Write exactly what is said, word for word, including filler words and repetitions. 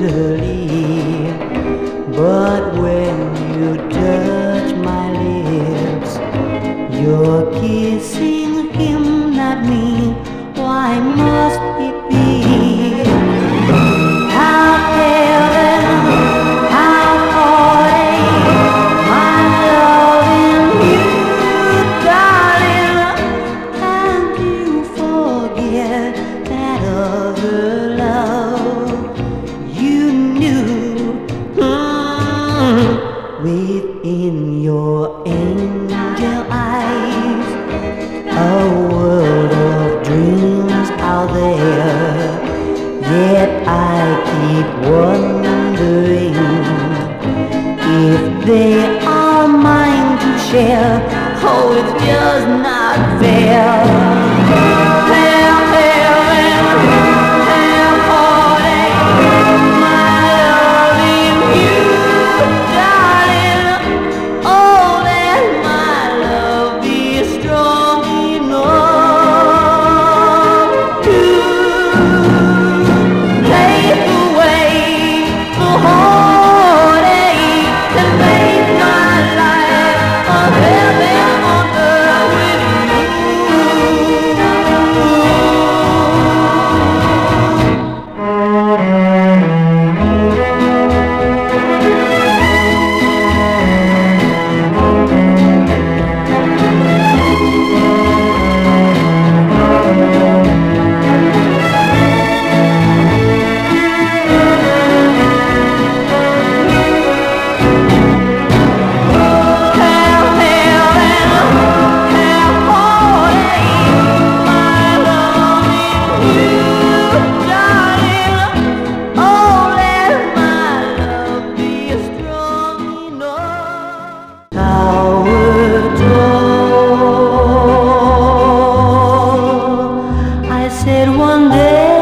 tenderly. But when you touch my lips, you're kissing him, not me. Why must it be? How heaven, how heartache, my loving you, darling. Can't you forget that other love you knew? Mm, within your angel eyes, a world of dreams out there. Yet I keep wondering if they are mine to share. Oh, it's just not fair. Fair, fair, fair, fair heartache, my loving you, darling. Oh, let my love be strong enough to take away the heartache and make my life a heaven on earth with said one day